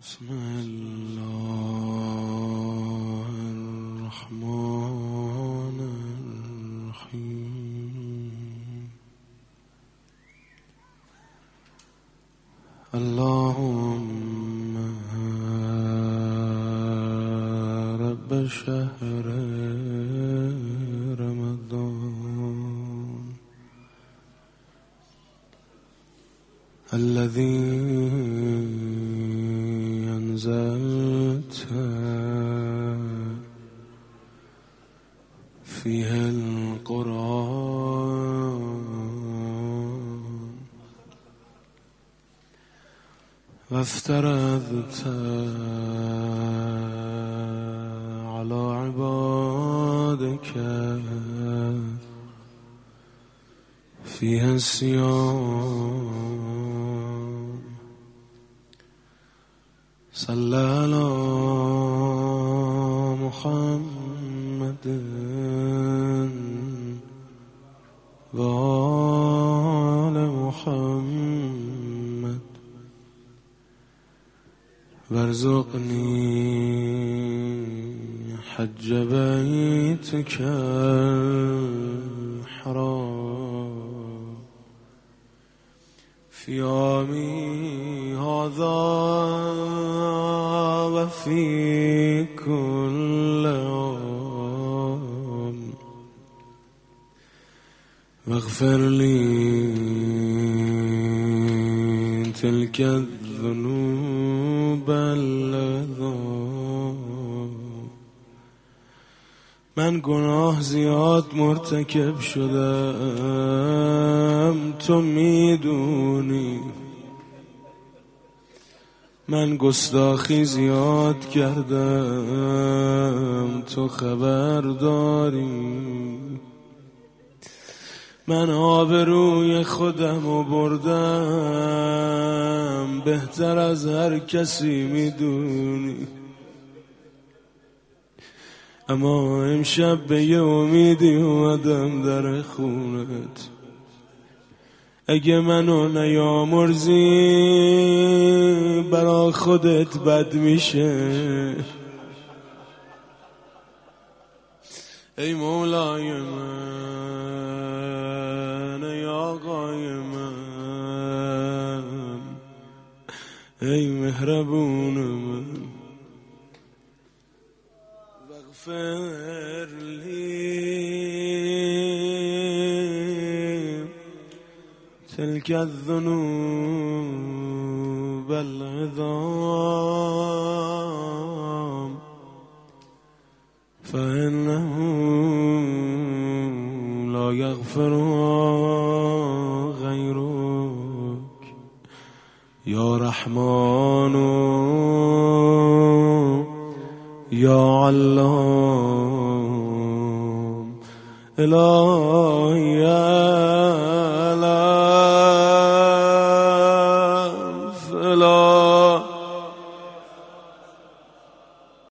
بسم الله الرحمن الرحيم. اللهم رب شهر رمضان الذي أنزلت فيه القرآن وافترضت على عبادك فيها الصيام. صلى على محمد وآل محمد وارزقني حج بيتك الحرام في يومي هذا وفي كل يوم واغفر لي تلك الذنوب العظام. من گناه زیاد مرتکب شدم، تو میدونی. من گستاخی زیاد کردم، تو خبر داری. من آبروی خودمو بردم، بهتر از هر کسی میدونی. اما امشب به یه امیدی اومدم در خونت. اگه منو نیامرزی برا خودت بد میشه. ای مولای من، ای آقای من، ای مهربون من، واغفر لی تلك الذنوب العظام فإنه لا يغفرها غيرك يا رحمن يا علام. إلهي